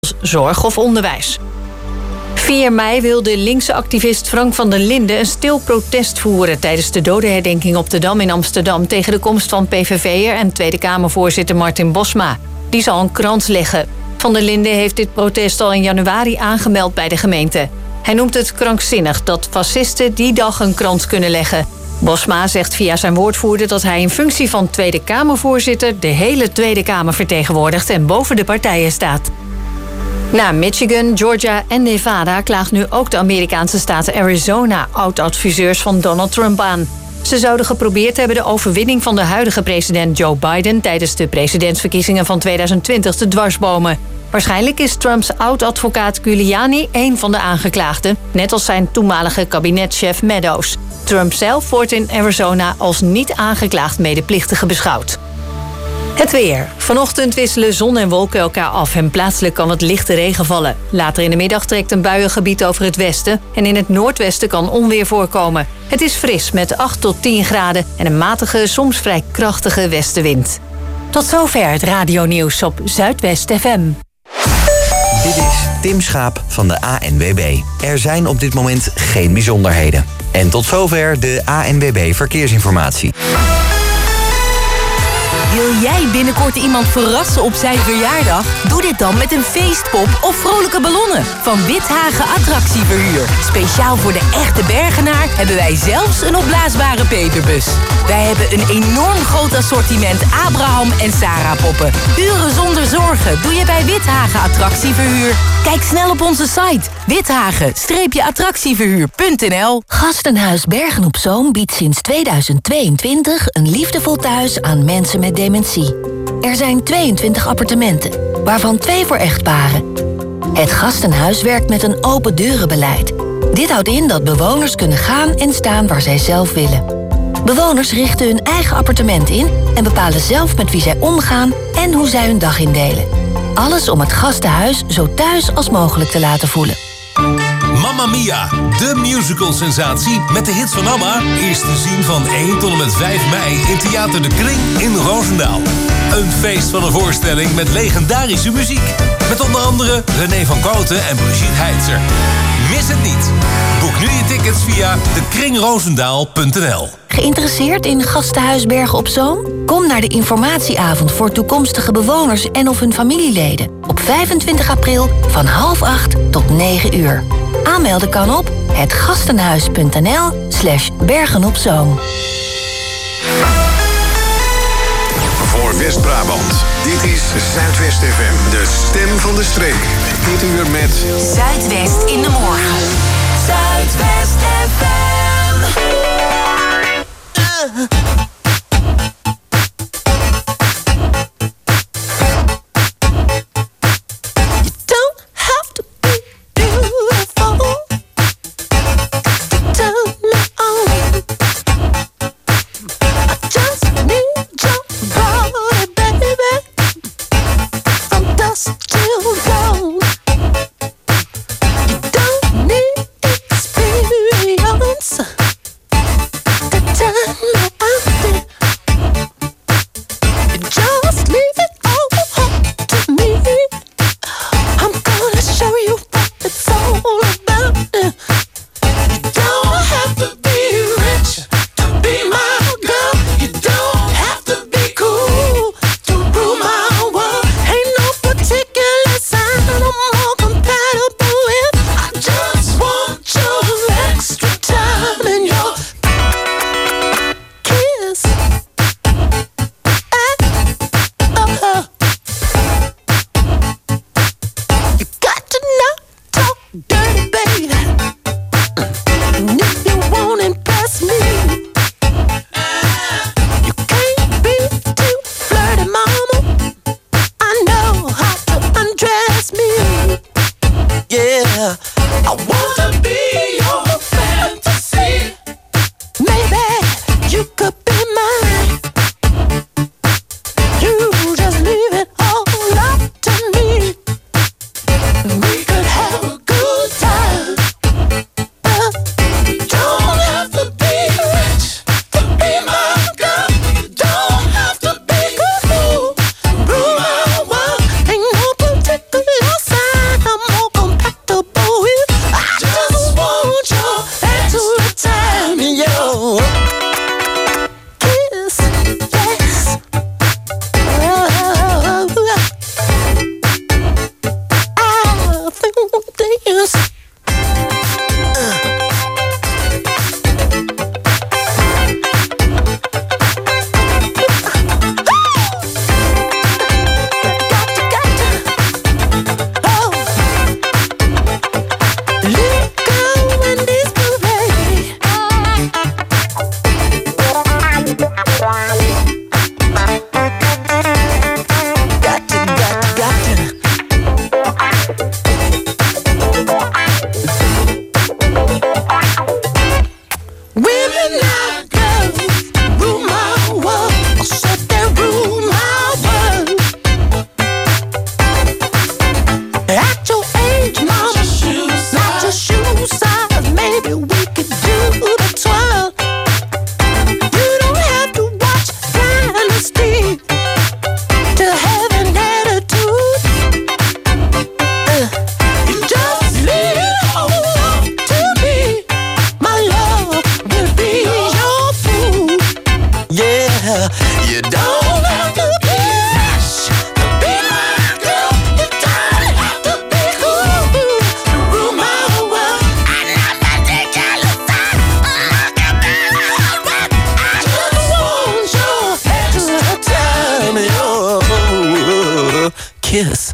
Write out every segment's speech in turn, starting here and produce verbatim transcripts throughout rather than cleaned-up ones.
zorg of onderwijs. vier mei wil de linkse activist Frank van der Linden een stil protest voeren tijdens de dodenherdenking op de Dam in Amsterdam tegen de komst van P V V'er en Tweede Kamervoorzitter Martin Bosma. Die zal een krans leggen. Van der Linden heeft dit protest al in januari aangemeld bij de gemeente. Hij noemt het krankzinnig dat fascisten die dag een krans kunnen leggen. Bosma zegt via zijn woordvoerder dat hij in functie van Tweede Kamervoorzitter de hele Tweede Kamer vertegenwoordigt en boven de partijen staat. Na Michigan, Georgia en Nevada klaagt nu ook de Amerikaanse staat Arizona oud-adviseurs van Donald Trump aan. Ze zouden geprobeerd hebben de overwinning van de huidige president Joe Biden tijdens de presidentsverkiezingen van tweeduizend twintig te dwarsbomen. Waarschijnlijk is Trumps oud-advocaat Giuliani één van de aangeklaagden, net als zijn toenmalige kabinetchef Meadows. Trump zelf wordt in Arizona als niet aangeklaagd medeplichtige beschouwd. Het weer. Vanochtend wisselen zon en wolken elkaar af en plaatselijk kan wat lichte regen vallen. Later in de middag trekt een buiengebied over het westen en in het noordwesten kan onweer voorkomen. Het is fris met acht tot tien graden en een matige, soms vrij krachtige westenwind. Tot zover het radionieuws op Zuidwest F M. Dit is Tim Schaap van de A N W B. Er zijn op dit moment geen bijzonderheden. En tot zover de A N W B Verkeersinformatie. Wil jij binnenkort iemand verrassen op zijn verjaardag? Doe dit dan met een feestpop of vrolijke ballonnen van Withagen Attractieverhuur. Speciaal voor de echte Bergenaar hebben wij zelfs een opblaasbare peperbus. Wij hebben een enorm groot assortiment Abraham en Sarah poppen. Uren zonder zorgen doe je bij Withagen Attractieverhuur. Kijk snel op onze site withagen attractieverhuur punt n l. Gastenhuis Bergen op Zoom biedt sinds tweeduizend tweeëntwintig een liefdevol thuis aan mensen met dementie. Er zijn tweeëntwintig appartementen, waarvan twee voor echtparen. Het Gastenhuis werkt met een open deurenbeleid. Dit houdt in dat bewoners kunnen gaan en staan waar zij zelf willen. Bewoners richten hun eigen appartement in en bepalen zelf met wie zij omgaan en hoe zij hun dag indelen. Alles om het Gastenhuis zo thuis als mogelijk te laten voelen. Mamma Mia, de musical-sensatie met de hits van Amma, is te zien van één tot en met vijf mei in Theater de Kring in Roosendaal. Een feest van een voorstelling met legendarische muziek. Met onder andere René van Kooten en Brigitte Heitzer. Mis het niet. Boek nu je tickets via de kring roosendaal punt n l. Geïnteresseerd in Gastenhuis Bergen op Zoom? Kom naar de informatieavond voor toekomstige bewoners en of hun familieleden. Op vijfentwintig april van half acht tot negen uur. Aanmelden kan op hetgastenhuis punt n l slash bergenopzoom. Voor West-Brabant. Dit is Zuidwest F M, de stem van de streek. Dit uur met Zuidwest in de morgen. Zuidwest F M. Kiss.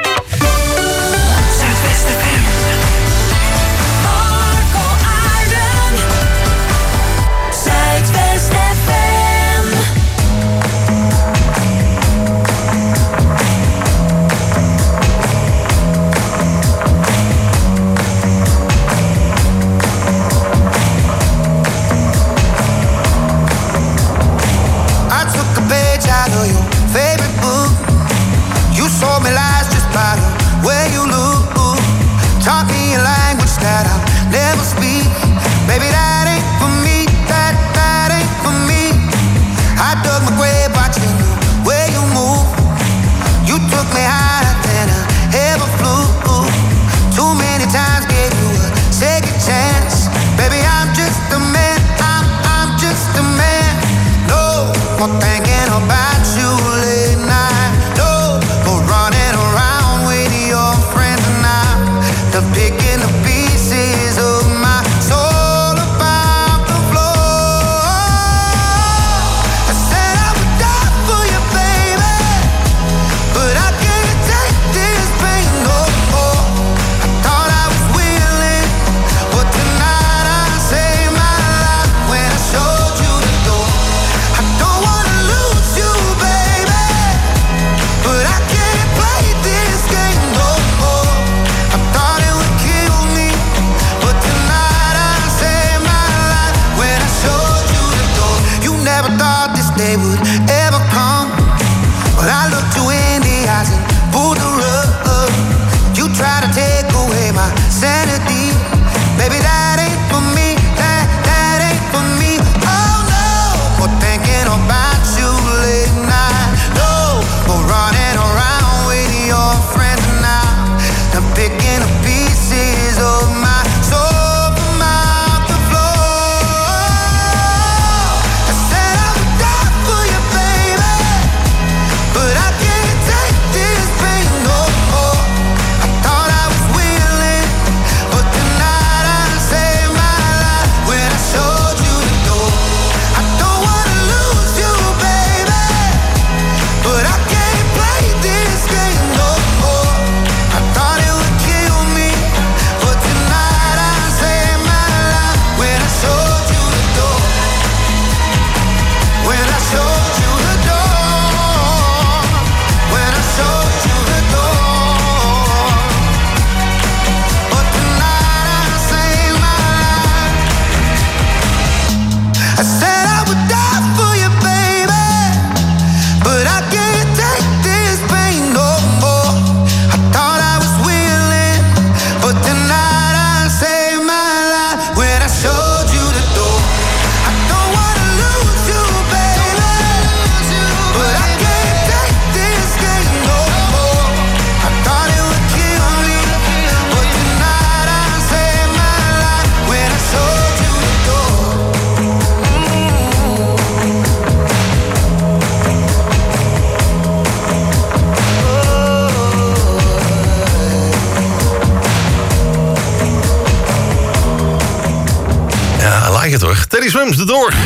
Teddy Swims, de door.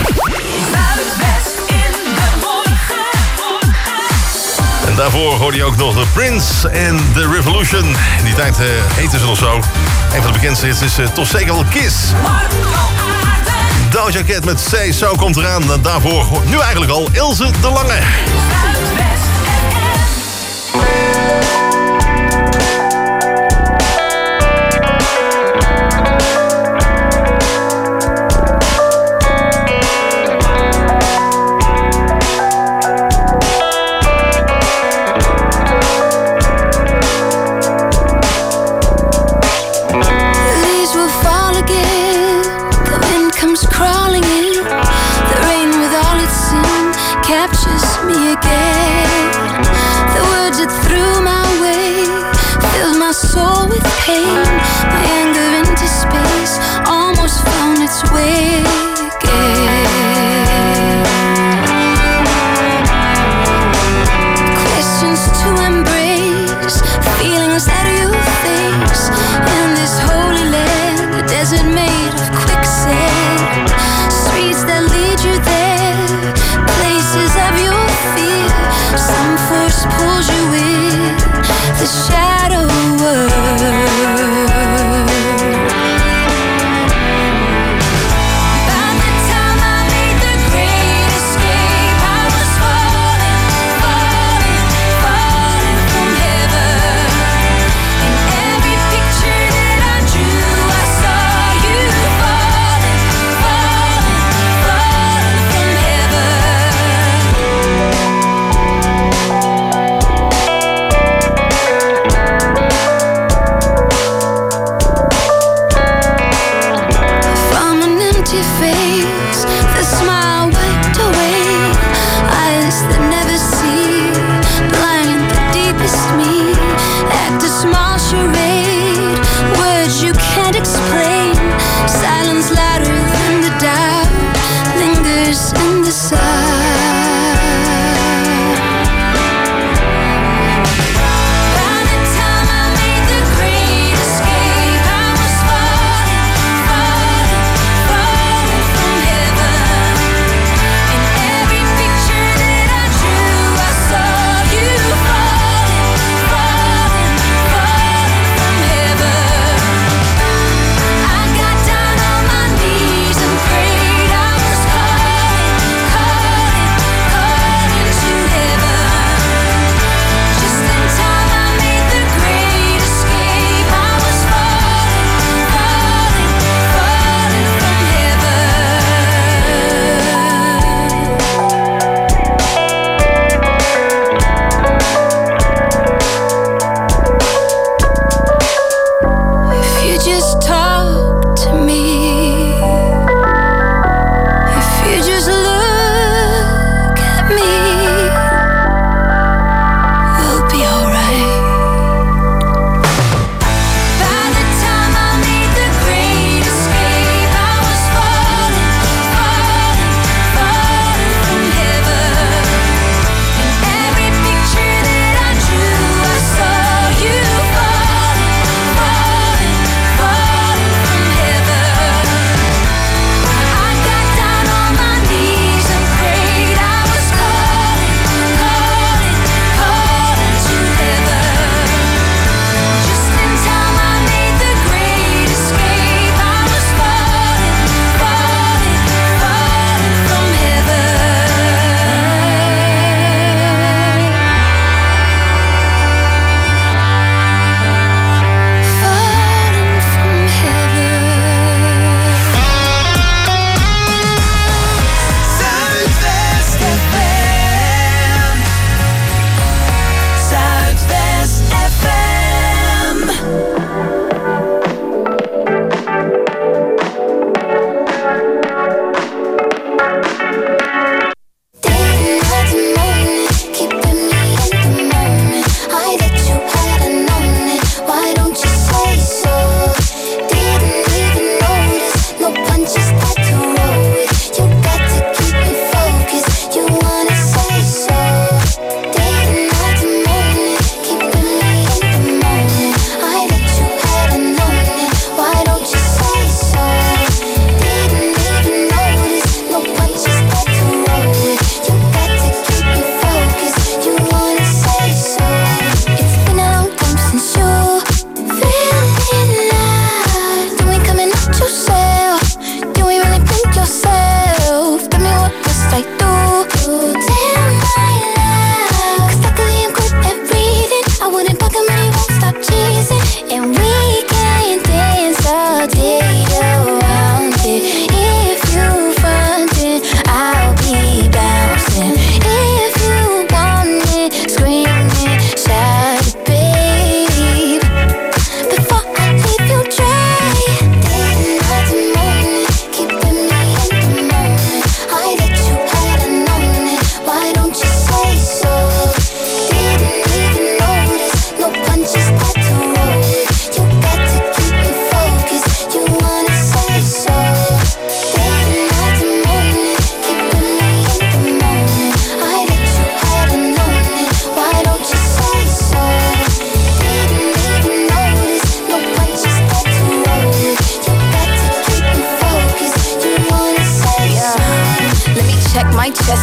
En daarvoor hoorde je ook nog The Prince en The Revolution. In die tijd uh, heten ze nog zo. Een van de bekendste hits is uh, toch zeker wel Kiss. Doja Cat met Say So komt eraan. En daarvoor nu eigenlijk al Ilse de Lange. face in this holy land, a desert made of quicksand. Streets that lead you there, places of your fear. Some force pulls you in the shadow world. Picture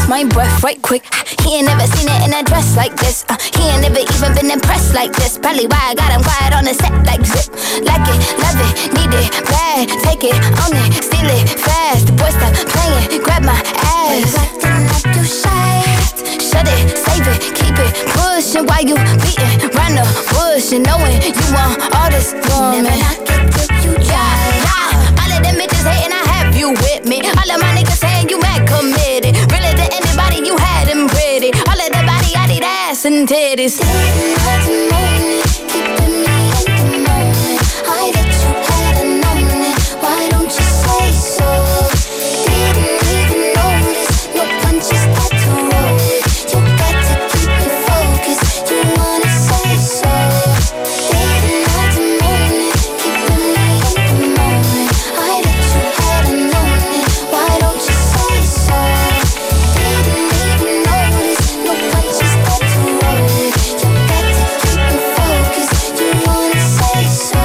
my breath right quick. He ain't never seen it in a dress like this. Uh, he ain't never even been impressed like this. Probably why I got him quiet on the set like zip. Like it, love it, need it, bad. Take it, own it, steal it, fast. The boy stop playing, grab my ass. Acting like you shy. Shut it, save it, keep it pushing while you beating round the bush and knowing you want all this woman. Never knock it till you try. Yeah. All of them bitches hating, I have you with me. All of my niggas saying you mad committed. Really to anybody, you had them pretty. All of the body, I need ass and titties. Didn't have to moan it, keeping me in the moment. I bet you hadn't known it. Why don't you say so? Didn't even notice. No punches that to roll it. You got to keep it focused. You wanna say so? Didn't have to moan it, keeping me in the moment. I bet you hadn't known it. Why don't you say so? Didn't even notice. No punches that to roll it. You got to keep it focused. You wanna say so?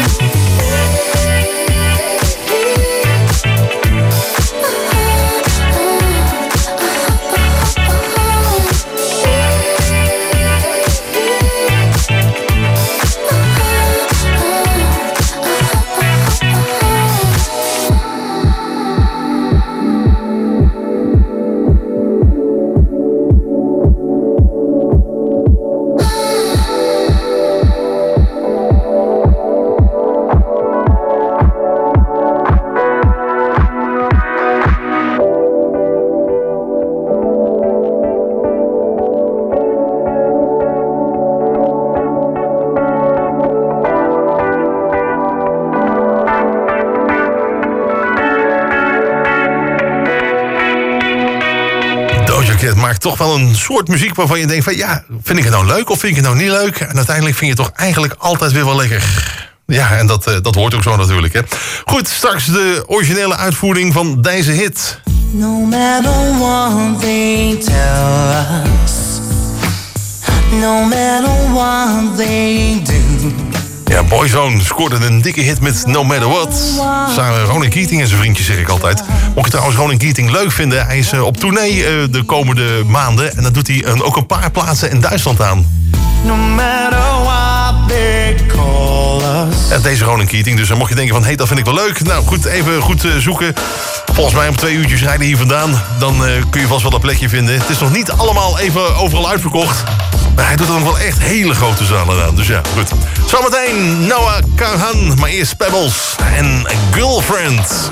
Het maakt toch wel een soort muziek waarvan je denkt van ja, vind ik het nou leuk of vind ik het nou niet leuk? En uiteindelijk vind je het toch eigenlijk altijd weer wel lekker. Ja, en dat, uh, dat hoort ook zo natuurlijk, hè. Goed, straks de originele uitvoering van deze hit. No matter what they tell us, no matter what they do. Ja, Boyzone scoorde een dikke hit met No Matter What. Samen Ronan Keating en zijn vriendjes, zeg ik altijd. Mocht je trouwens Ronan Keating leuk vinden, hij is uh, op tournee uh, de komende maanden. En dan doet hij uh, ook een paar plaatsen in Duitsland aan. No matter what they call us. Ja, deze Ronan Keating, dus dan mocht je denken van, hé, hey, dat vind ik wel leuk. Nou goed, even goed uh, zoeken. Volgens mij om twee uurtjes rijden hier vandaan. Dan uh, kun je vast wel een plekje vinden. Het is nog niet allemaal even overal uitverkocht. Maar hij doet er nog wel echt hele grote zalen aan. Dus ja, goed. Zometeen Noah Kahan, maar eerst Pebbles en Girlfriend.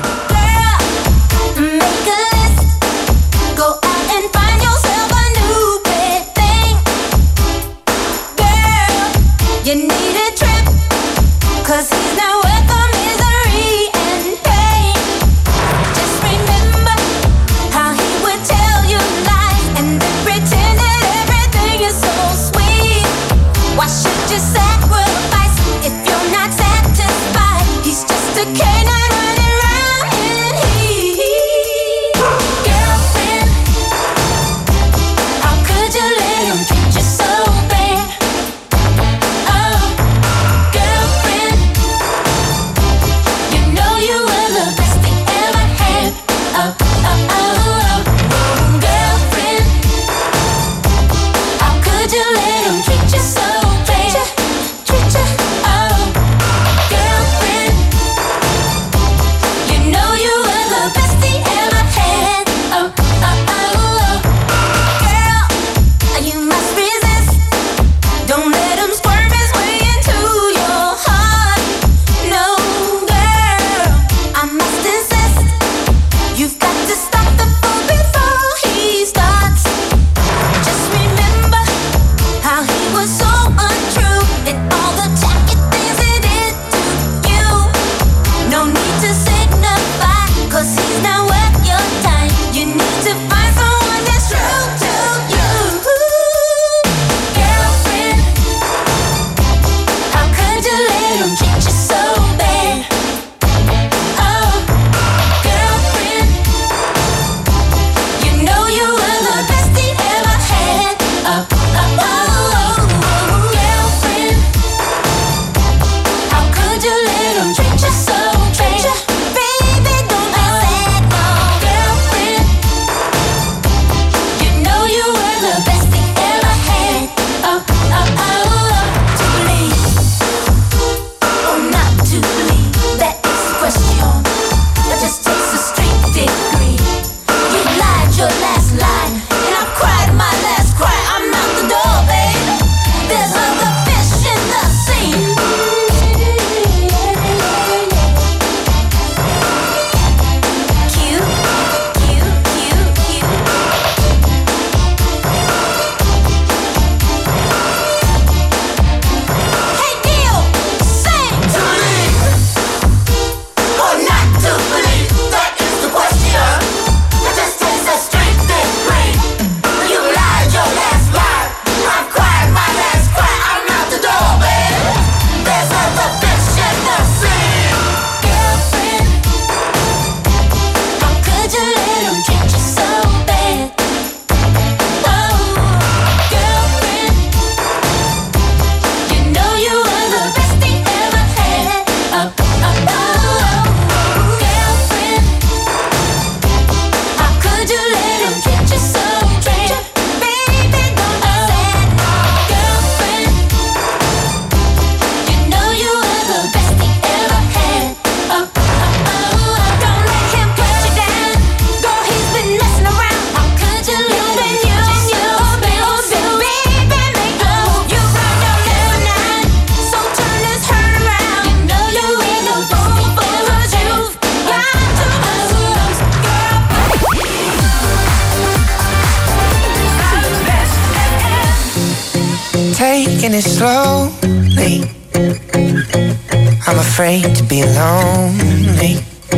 taking it slowly. I'm afraid to be lonely.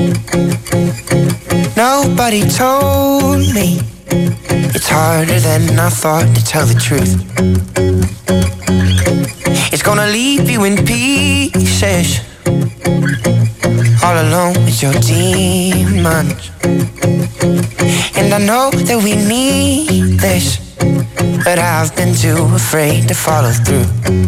Nobody told me it's harder than I thought to tell the truth. It's gonna leave you in pieces, all alone with your demons. And I know that we need this, but I've been too afraid to follow through.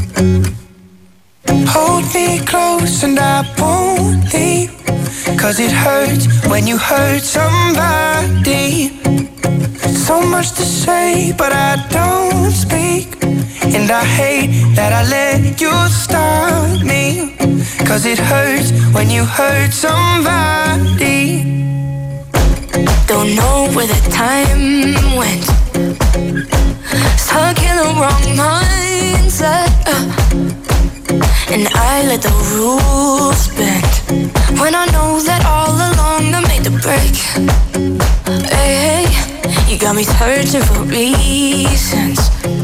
Hold me close and I won't leave, 'cause it hurts when you hurt somebody. So much to say, but I don't speak. And I hate that I let you stop me, 'cause it hurts when you hurt somebody. Don't know where the time went. Stuck in the wrong mindset, uh. And I let the rules bend, when I know that all along I made the break. Hey, hey, you got me searching for reasons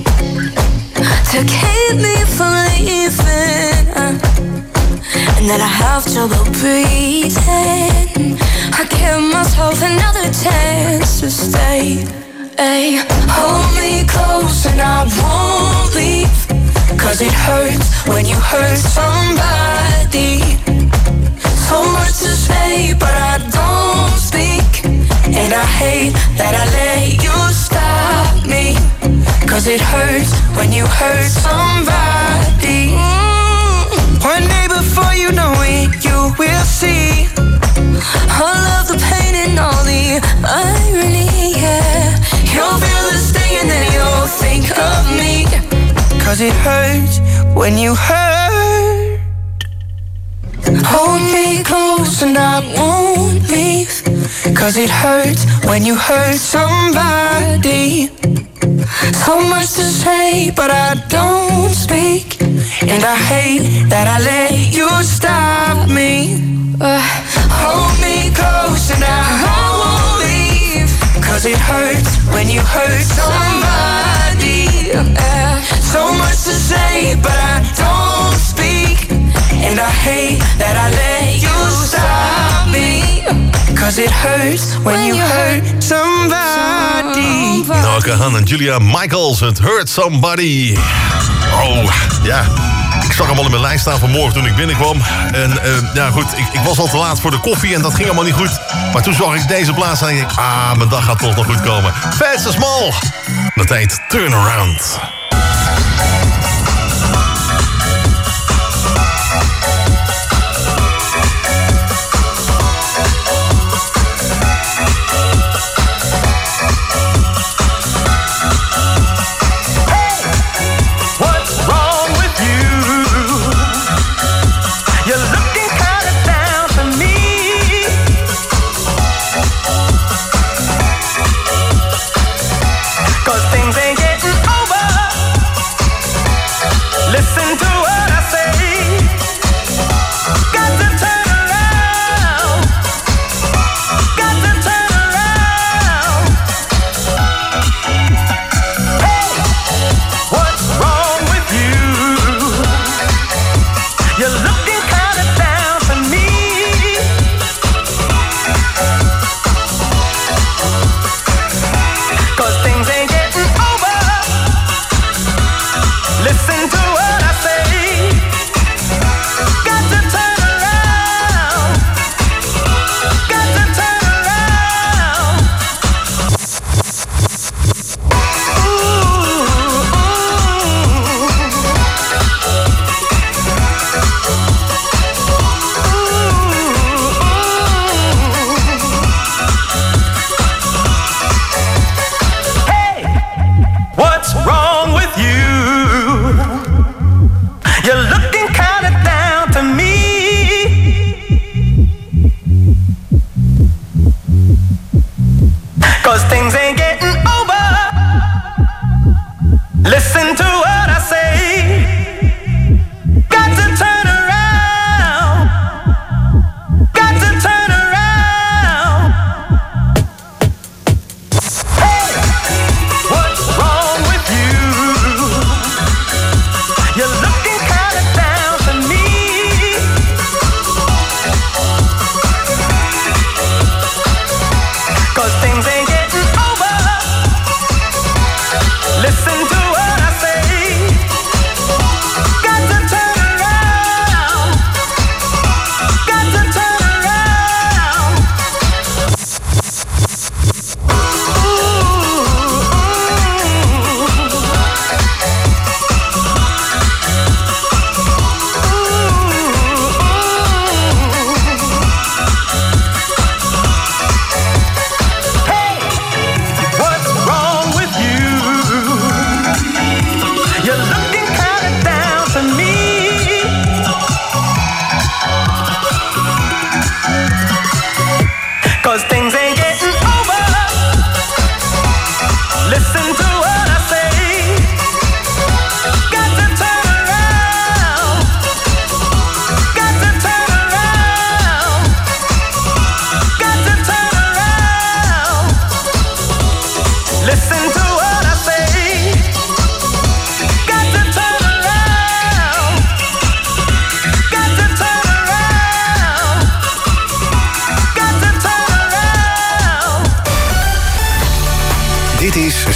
to keep me from leaving, uh. And that I have trouble breathing. I give myself another chance to stay. Hey, hold me close and I won't leave, 'cause it hurts when you hurt somebody. So much to say, but I don't speak. And I hate that I let you stop me, 'cause it hurts when you hurt somebody. Mm. One day before you know it, you will see all of the pain and all the irony, yeah. You'll feel the sting and then you'll think of me, 'cause it hurts when you hurt. Hold me close and I won't leave, 'cause it hurts when you hurt somebody. So much to say, but I don't speak. And I hate that I let you stop me. uh, Hold me close and I won't leave, 'cause it hurts when you hurt somebody. uh, So much to say, but I don't speak. And I hate that I let you stop me, 'cause it hurts when you hurt somebody. Noah Kahan en Julia Michaels, het Hurt Somebody. Oh, ja. Ik zag hem al in mijn lijst staan vanmorgen toen ik binnenkwam. En uh, ja goed, ik, ik was al te laat voor de koffie en dat ging allemaal niet goed. Maar toen zag ik deze plaats en ik dacht, ah, mijn dag gaat toch nog goed komen. Fats and Small. Dat heet Turn Around.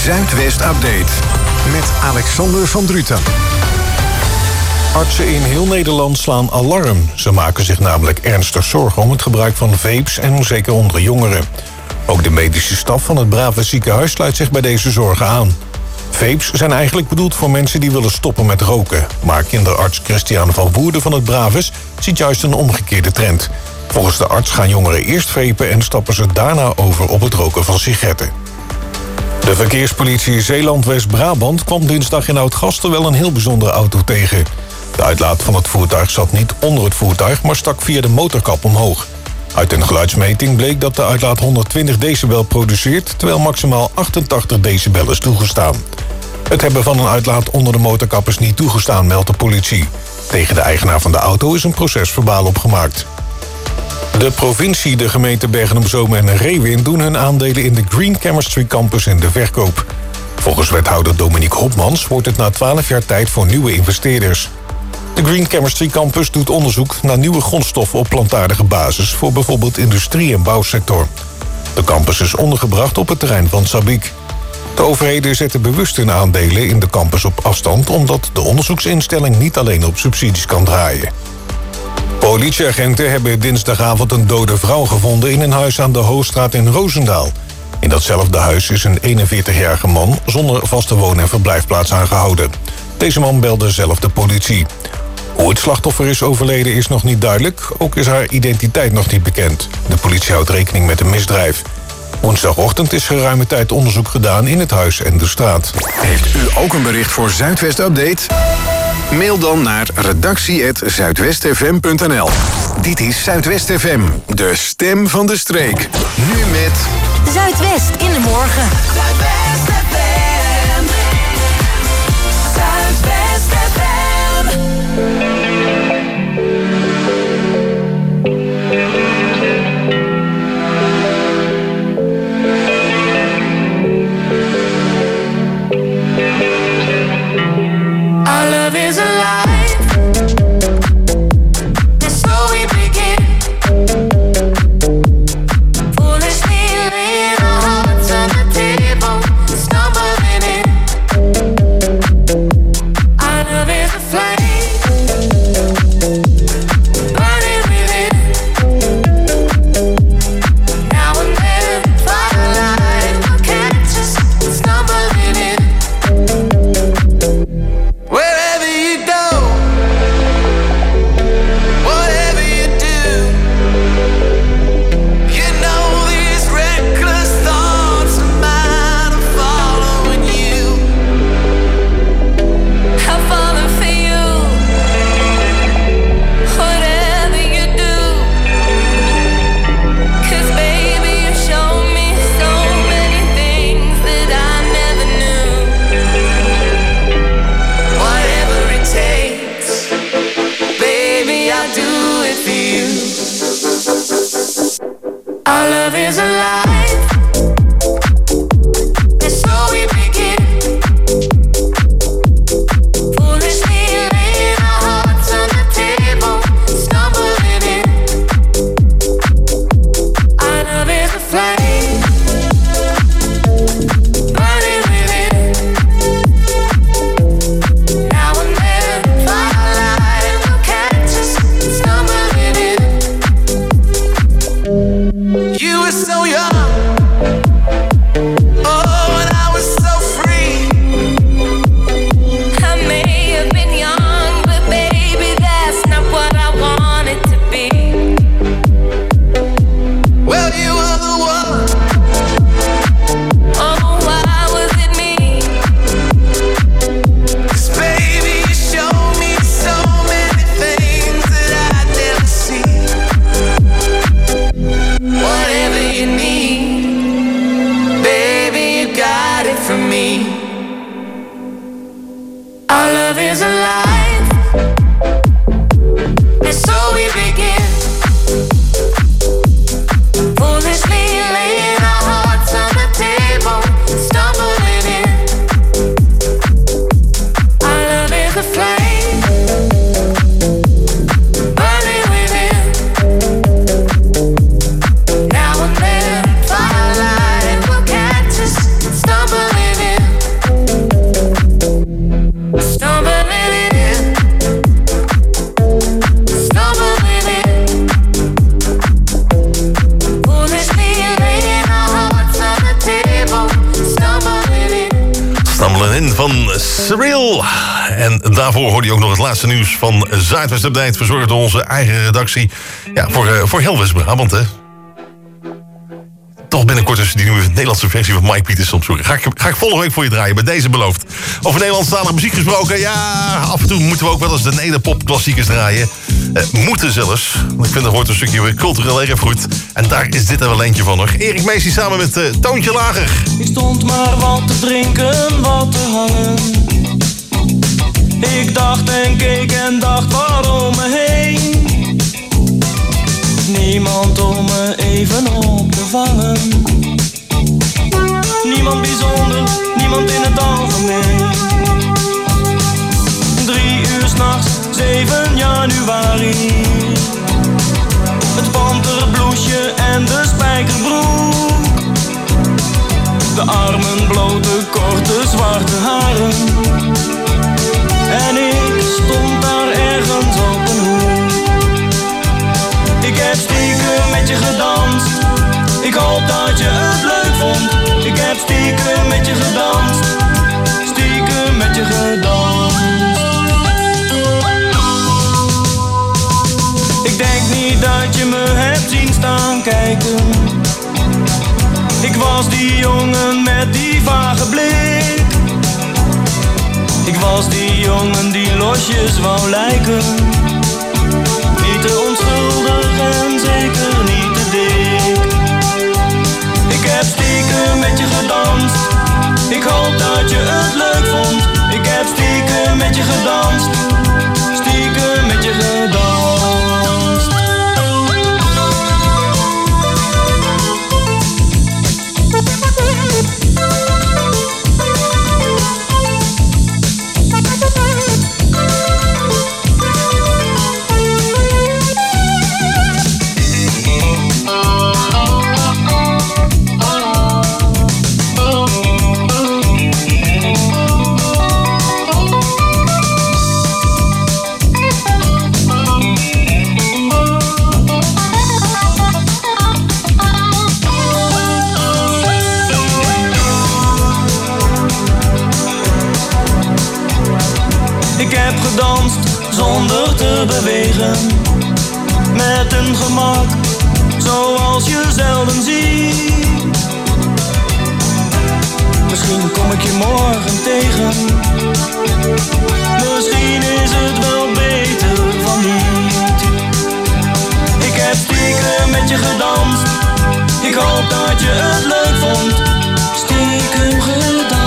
Zuidwest Update met Alexander van Druten. Artsen in heel Nederland slaan alarm. Ze maken zich namelijk ernstig zorgen om het gebruik van vapes en zeker onder jongeren. Ook de medische staf van het Brave ziekenhuis sluit zich bij deze zorgen aan. Vapes zijn eigenlijk bedoeld voor mensen die willen stoppen met roken. Maar kinderarts Christian van Woerden van het Braves ziet juist een omgekeerde trend. Volgens de arts gaan jongeren eerst vapen en stappen ze daarna over op het roken van sigaretten. De verkeerspolitie Zeeland-West-Brabant kwam dinsdag in Oudgasten wel een heel bijzondere auto tegen. De uitlaat van het voertuig zat niet onder het voertuig, maar stak via de motorkap omhoog. Uit een geluidsmeting bleek dat de uitlaat honderdtwintig decibel produceert, terwijl maximaal achtentachtig decibel is toegestaan. Het hebben van een uitlaat onder de motorkap is niet toegestaan, meldt de politie. Tegen de eigenaar van de auto is een procesverbaal opgemaakt. De provincie, de gemeente Bergen-op-Zoom en Reewin doen hun aandelen in de Green Chemistry Campus in de verkoop. Volgens wethouder Dominique Hopmans wordt het na twaalf jaar tijd voor nieuwe investeerders. De Green Chemistry Campus doet onderzoek naar nieuwe grondstoffen op plantaardige basis voor bijvoorbeeld industrie- en bouwsector. De campus is ondergebracht op het terrein van Sabiek. De overheden zetten bewust hun aandelen in de campus op afstand, omdat de onderzoeksinstelling niet alleen op subsidies kan draaien. Politieagenten hebben dinsdagavond een dode vrouw gevonden in een huis aan de Hoogstraat in Roosendaal. In datzelfde huis is een eenenveertigjarige man zonder vaste woon- en verblijfplaats aangehouden. Deze man belde zelf de politie. Hoe het slachtoffer is overleden is nog niet duidelijk. Ook is haar identiteit nog niet bekend. De politie houdt rekening met een misdrijf. Woensdagochtend is geruime tijd onderzoek gedaan in het huis en de straat. Heeft u ook een bericht voor Zuidwest Update? Mail dan naar redactie apenstaartje zuidwest f m punt n l. Dit is Zuidwest F M, de stem van de streek. Nu met Zuidwest in de morgen. Zuidwest F M. Zuidwest F M. Our love is alive, and so we begin. Foolishly laying our hearts on the table, stumbling in. Our love is a flame, burning within. Now and then, twilight will catch us stumbling in. Wherever you go, whatever you do, you know these reckless thoughts of mine are following you. I'm falling for you. Whatever you do, 'cause baby you show me so many things that I never knew. Whatever it takes, baby, I'll do it for you. Our love is alive, and so we begin. Foolishly laying our hearts on the table, stumbling in. Our love is a flame, burning within. Now and then, twilight will catch us stumbling in. You were so young, oh, and I was so free. I may have been young, but baby, that's not what I wanted to be. Well, you were the one. Oh, why was it me? 'Cause baby, you showed me so many things that I'd never see. Whatever you need, baby, you got it from me. Our love is alive, and so we begin. Foolishly laying our hearts on the table, stumbling in. Our love is a flame, burning within. Now and then, twilight will catch us stumbling in. Surreal. En daarvoor hoorde je ook nog het laatste nieuws van Zuidwest Update, verzorgd door onze eigen redactie. Ja, voor, uh, voor heel West-Brabant, hè. Toch binnenkort dus die nieuwe Nederlandse versie van Mike Pieters opzoeken. Ga ik, ga ik volgende week voor je draaien, bij deze beloofd. Over Nederlandstalige muziek gesproken. Ja, af en toe moeten we ook wel eens de nederpop-klassiekers draaien. Uh, moeten zelfs. Ik vind dat hoort een stukje cultureel erg goed. En daar is dit er wel eentje van, hoor. Erik Meesie samen met uh, Toontje Lager. Ik stond maar wat te drinken, wat te hangen. Ik dacht en keek en dacht waarom me heen. Niemand om me even op te vangen. Niemand bijzonder, niemand in het algemeen. Drie uur 's nachts, zeven januari. Het panterbloesje en de spijkerbroek. De armen blote, korte, zwarte haren. En ik stond daar ergens op een hoek. Ik heb stiekem met je gedanst. Ik hoop dat je het leuk vond. Ik heb stiekem met je gedanst. Stiekem met je gedanst. Ik denk niet dat je me hebt zien staan kijken. Ik was die jongen met die vage blik. Ik was die jongen die losjes wou lijken. Niet te onschuldig en zeker niet te dik. Ik heb stiekem met je gedanst. Ik hoop dat je het leuk vond. Ik heb stiekem met je gedanst. Stiekem met je gedanst. Zonder te bewegen, met een gemak zoals je zelden ziet. Misschien kom ik je morgen tegen. Misschien is het wel beter van niet. Ik heb stiekem met je gedanst. Ik hoop dat je het leuk vond. Stiekem gedanst.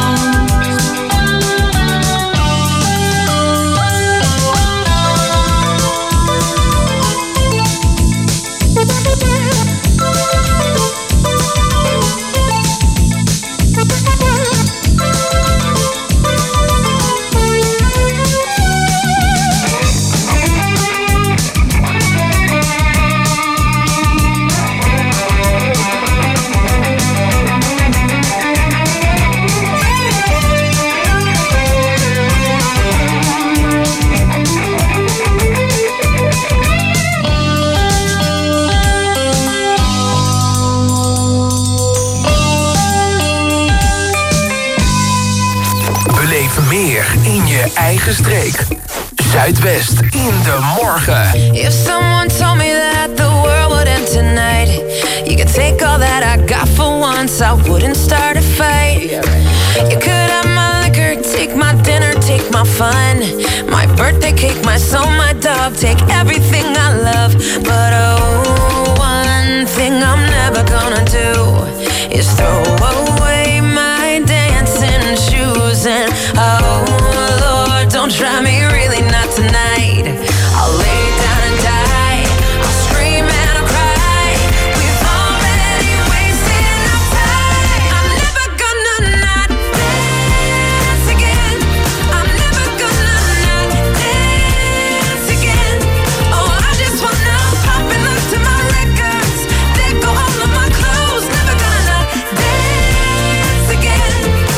Eigen streek. Zuidwest in de morgen. If someone told me that the world would end tonight, you could take all that I got for once, I wouldn't start a fight. You could have my liquor, take my dinner, take my fun, my birthday cake, my soul, my dog, take everything I love. But oh, one thing I'm never gonna do is throw away my dancing shoes. And oh, don't try me, really not tonight. I'll lay down and die. I'll scream and I'll cry. We've already wasted enough time. I'm never gonna not dance again. I'm never gonna not dance again. Oh, I just wanna pop and look to my records. Let go all of my clothes. Never gonna not dance again.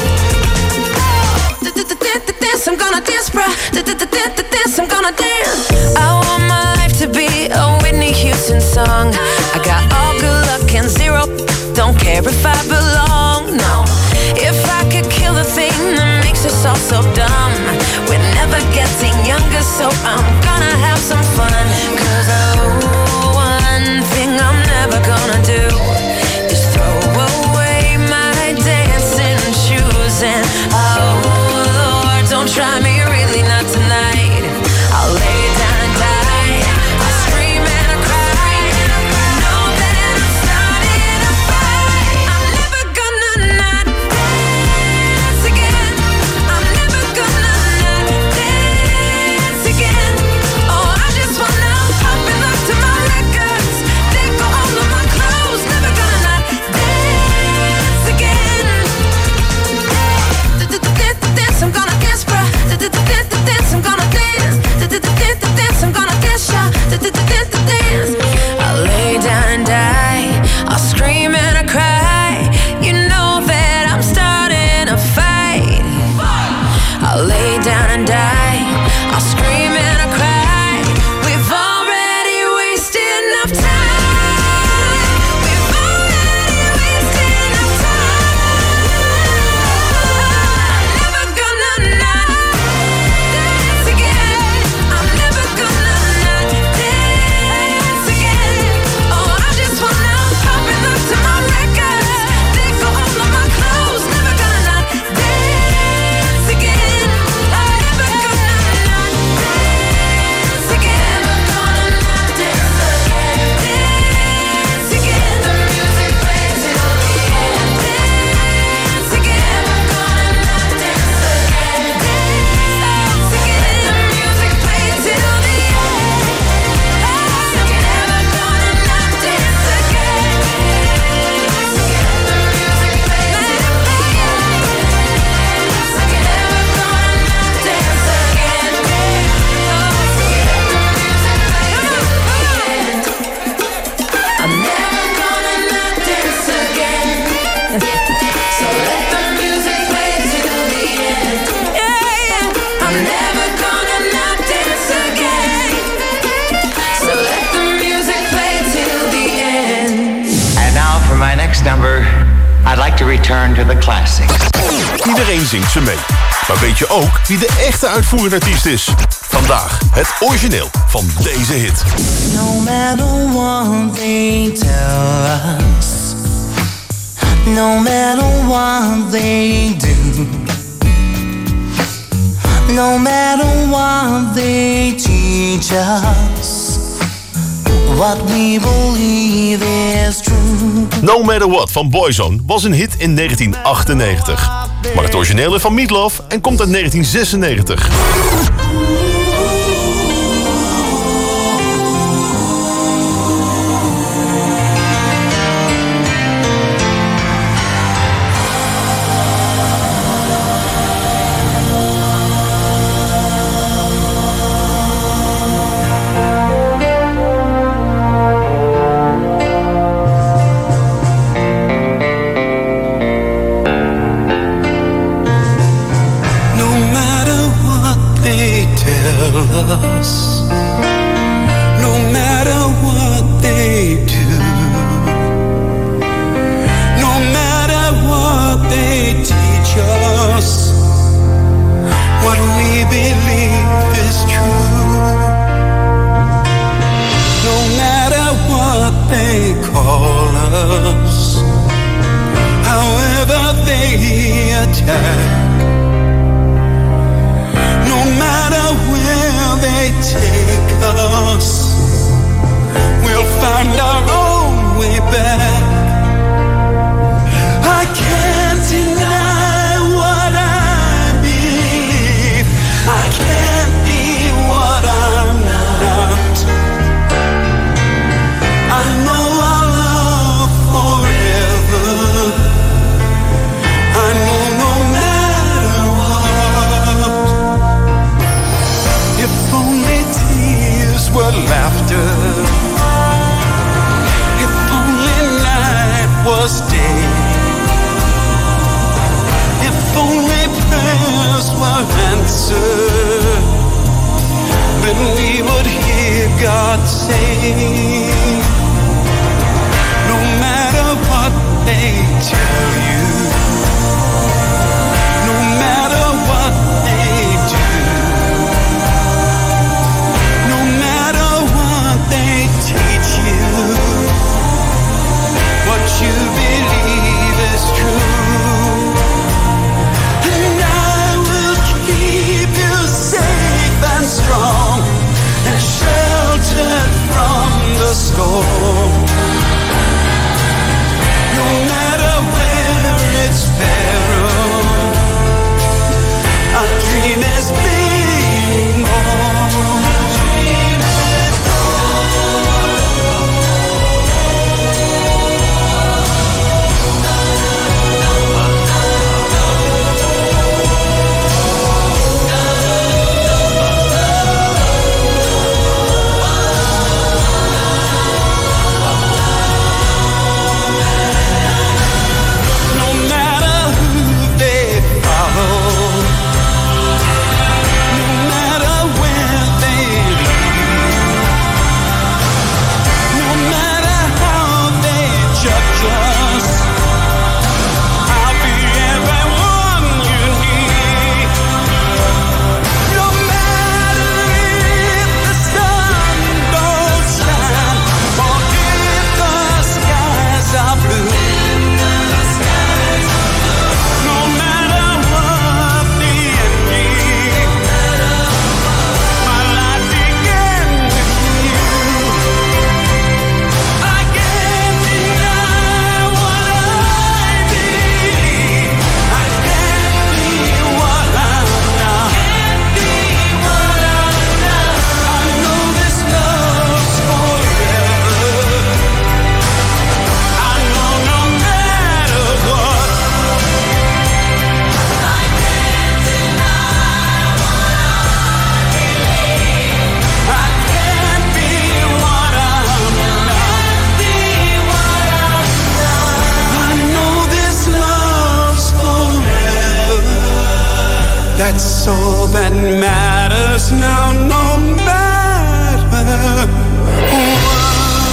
Dance, I'm gonna dance, bruh. Dance, I'm gonna dance. I want my life to be a Whitney Houston song. I got all good luck and zero. Don't care if I belong, no. If I could kill the thing that makes us all so dumb. We're never getting younger, so I'm gonna have some fun. Cause oh, one thing I'm never gonna do is throw away my dancing shoes. And oh Lord, don't try me, really not tonight. I'll lay down and die. I'll scream and I'll cry. Know that I'm starting a fight. I'm never gonna not dance again. I'm never gonna not dance again. Oh, I just wanna pop and look to my records. Take all of my clothes. Never gonna not dance again. Dance, I'm gonna dance, bruh. Dance, I'm gonna dance. Dance, I'm gonna dance, ya. Dance. I'll lay down and die. I'll scream and I cry. You know that I'm starting a fight. I'll lay down and die. I'll scream and I cry. We've already wasted enough time. We've already wasted enough time. I'm never gonna not dance again. I'm never gonna not dance again. Oh, I just wanna pop and look to my records. Take all of my clothes. Never gonna not dance again. I'm never gonna not dance again. Never gonna not dance again. Dance again. The music plays till the end. Dance again. Never gonna not dance again. Dance again. The music plays till the end. Never gonna not dance again. Dance again. The music plays till the I'm never gonna not dance again. So let the music play till the end. Yeah, yeah. I'm never gonna not dance again. So let the music play till the end. And now for my next number, I'd like to return to the classics. Iedereen zingt ze mee. Maar weet je ook wie de echte uitvoerende artiest is? Vandaag het origineel van deze hit. No matter what they tell us, no matter what they do, no matter what they teach us, what we believe is true. No Matter What van Boyzone was een hit in negentien achtennegentig. Maar het originele van Meatloaf en komt uit negentien zesennegentig. us, no matter what they do, no matter what they teach us, what we believe is true. No matter what they call us, however they attack, no matter where they take us, we'll find our own way back. I can't deny what I believe. I can't be what I'm not. I know our love forever. I know no matter what. If only tears were laughter. If only night was day. If only prayers were answered, then we would hear God say, no matter what they tell you, no matter what all that matters now, no matter what.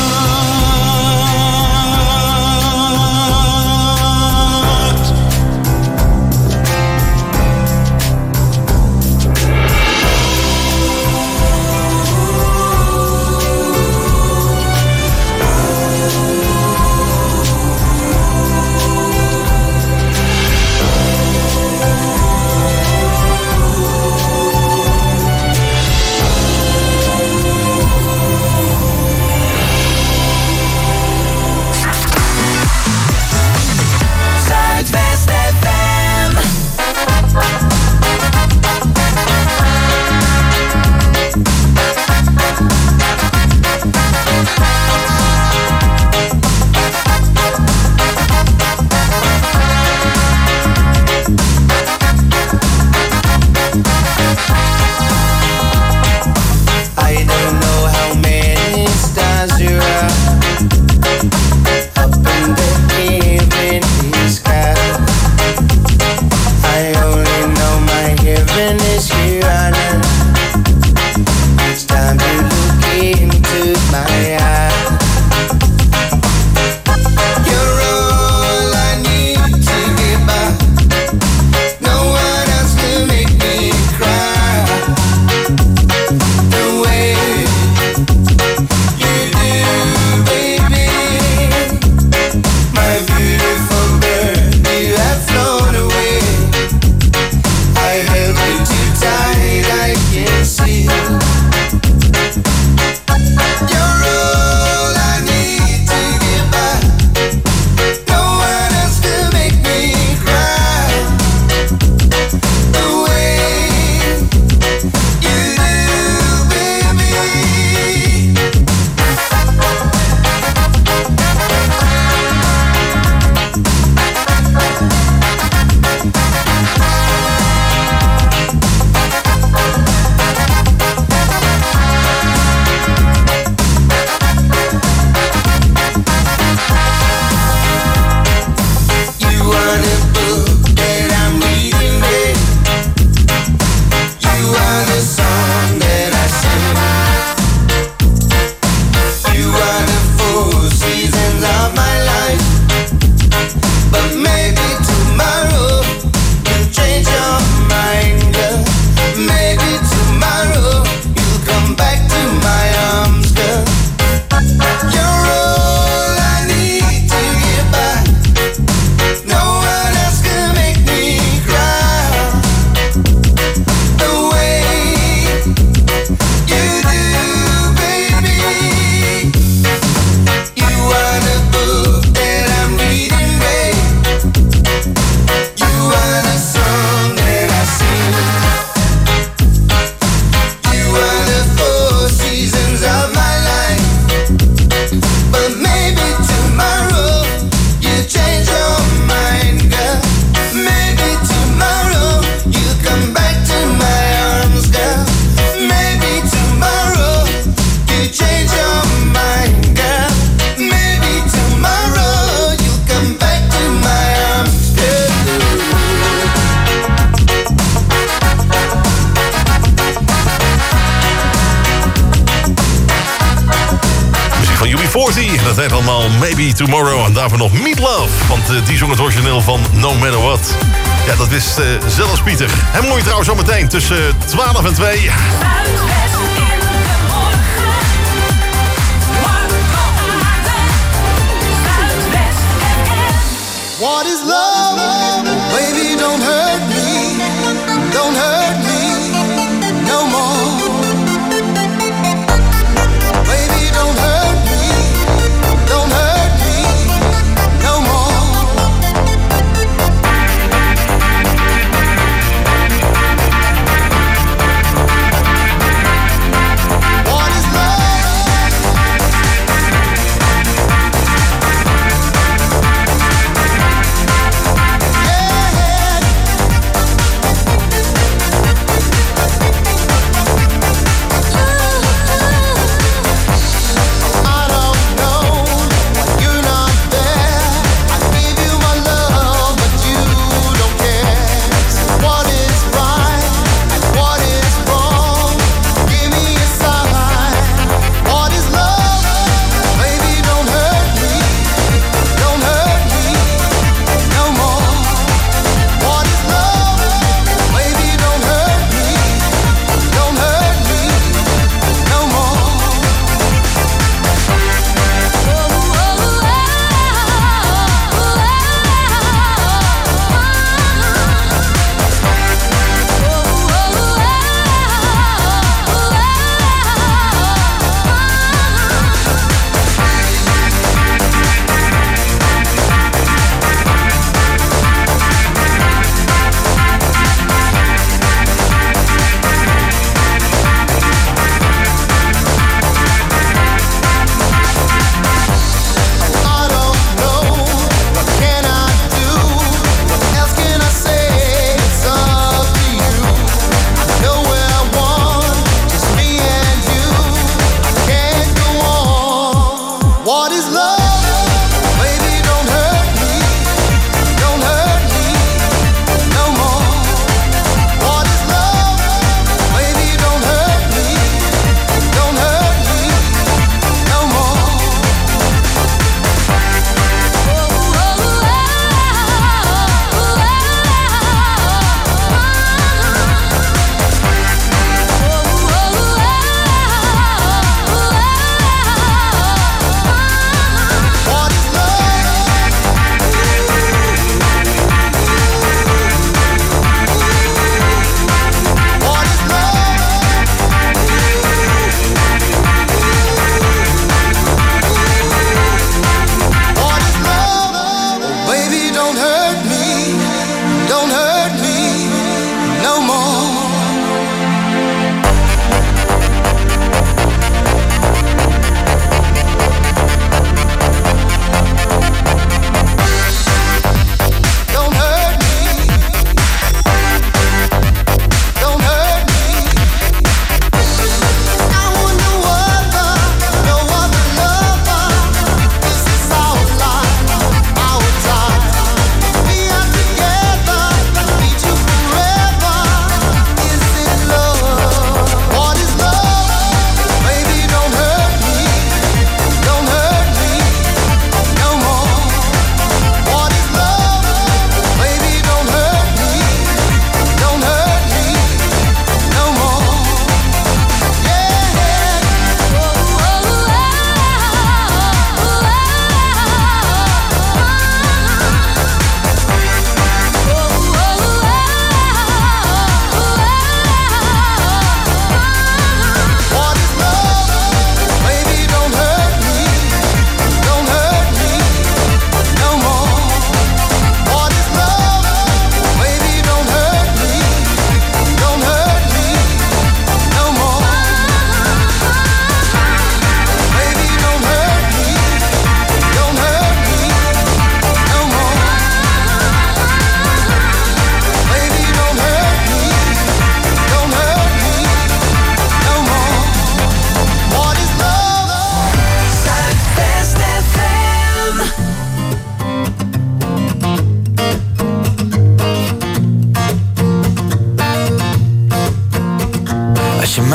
Dat heet allemaal Maybe Tomorrow. En daarvoor nog Meat Love. Want uh, die zong het origineel van No Matter What. Ja, dat wist uh, zelfs Pieter. Hem moet je trouwens zometeen tussen twaalf en twee. What is love? Baby, don't hurt me. Don't hurt me no more. Baby, don't hurt me. Don't hurt me no more.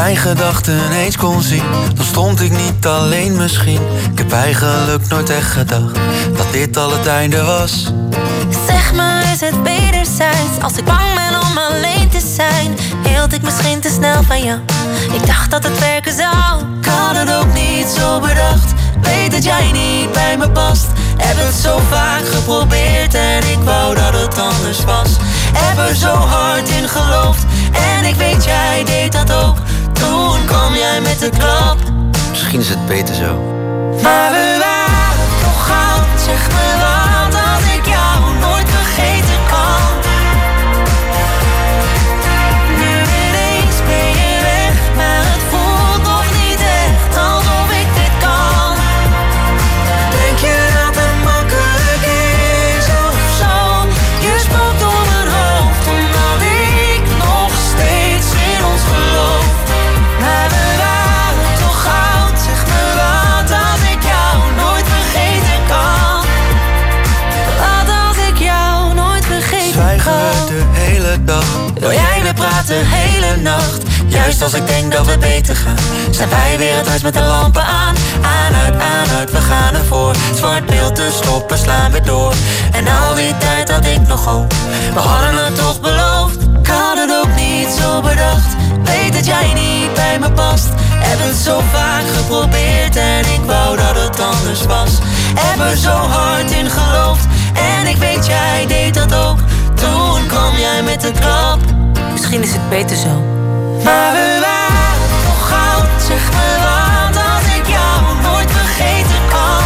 mijn gedachten eens kon zien, dan stond ik niet alleen misschien. Ik heb eigenlijk nooit echt gedacht dat dit al het einde was. Zeg me, is het wederzijds? Als ik bang ben om alleen te zijn, hield ik misschien te snel van jou. Ik dacht dat het werken zou. Ik had het ook niet zo bedacht. Weet dat jij niet bij me past. Heb het zo vaak geprobeerd en ik wou dat het anders was. Heb er zo hard in geloofd en ik weet jij deed dat ook. Toen kwam jij met de klap. Misschien is het beter zo. Maar we waren toch goud. Zeg me wat als ik jou nooit vergeten kan. Nu ineens ben je weg, maar het voelt nog niet echt alsof ik dit kan. Denk je dat het makkelijk is of zo? Je spookt door mijn hoofd omdat ik nog steeds in ons geloof. Maar we waren toch goud. Zeg me wat als ik jou nooit vergeten kan. Wat als ik jou nooit vergeten Zwijgen kan. Zwijgen we de hele dag. Wil jij weer praten hele nacht? Juist als ik denk dat we beter gaan, zijn wij weer het huis met de lampen aan. Aan, uit, aan, uit, we gaan ervoor. Zwart beeld te stoppen, slaan we door. En al die tijd had ik nog hoop. We hadden het toch beloofd. Ik had het ook niet zo bedacht. Weet dat jij niet bij me past. Heb het zo vaak geprobeerd en ik wou dat het anders was. Heb er zo hard in geloofd en ik weet jij deed dat ook. Toen kwam jij met de klap. Misschien is het beter zo. Maar we waren toch goud. Zeg me wat als ik jou nooit vergeten kan.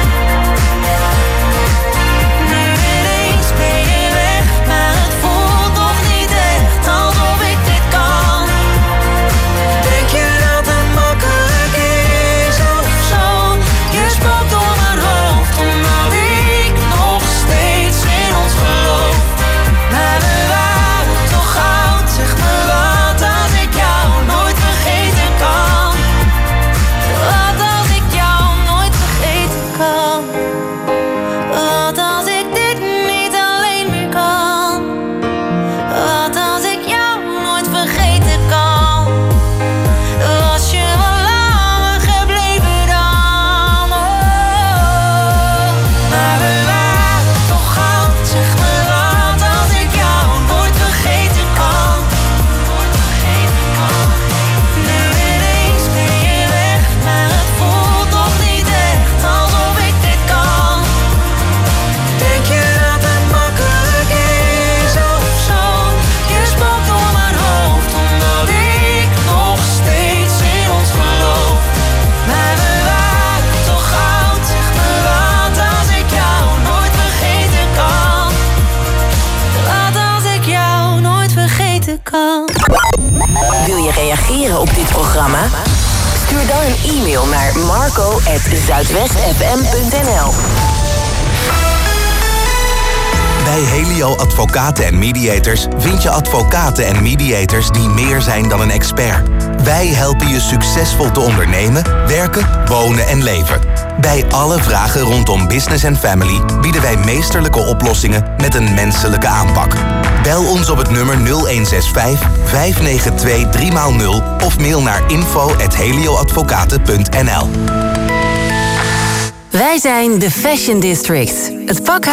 Nu ineens ben je weg, maar het voelt nog niet echt alsof ik dit kan. Denk je dat het makkelijk is of zo? Je spookt door mijn hoofd omdat ik nog steeds in ons geloof. Maar we waren toch goud. Zeg me wat als ik jou nooit vergeten kan. Wat als ik jou nooit vergeten kan. Wat als ik dit niet alleen meer kan. Wat als ik jou nooit vergeten kan. Was je wel langer gebleven dan. Oh. Maar we waren toch goud. Zeg me wat als ik jou nooit vergeten kan. Nu ineens ben je weg, maar het voelt nog niet echt alsof ik dit kan. Denk je dat het makkelijk is of zo? Je spookt door mijn hoofd omdat ik nog steeds in ons geloof. Maar we waren toch goud. Zeg me wat als ik jou nooit vergeten kan. Wat als ik jou nooit vergeten kan. Wil je reageren op dit programma? Stuur dan een e-mail naar marco at zuidwest f m punt n l. Bij Helio Advocaten en Mediators vind je advocaten en mediators die meer zijn dan een expert. Wij helpen je succesvol te ondernemen, werken, wonen en leven. Bij alle vragen rondom business en family bieden wij meesterlijke oplossingen met een menselijke aanpak. Bel ons op het nummer nul een zes vijf, vijf negen twee, drie nul of mail naar info at helioadvocaten punt n l. Wij zijn de Fashion District. Het pakhuis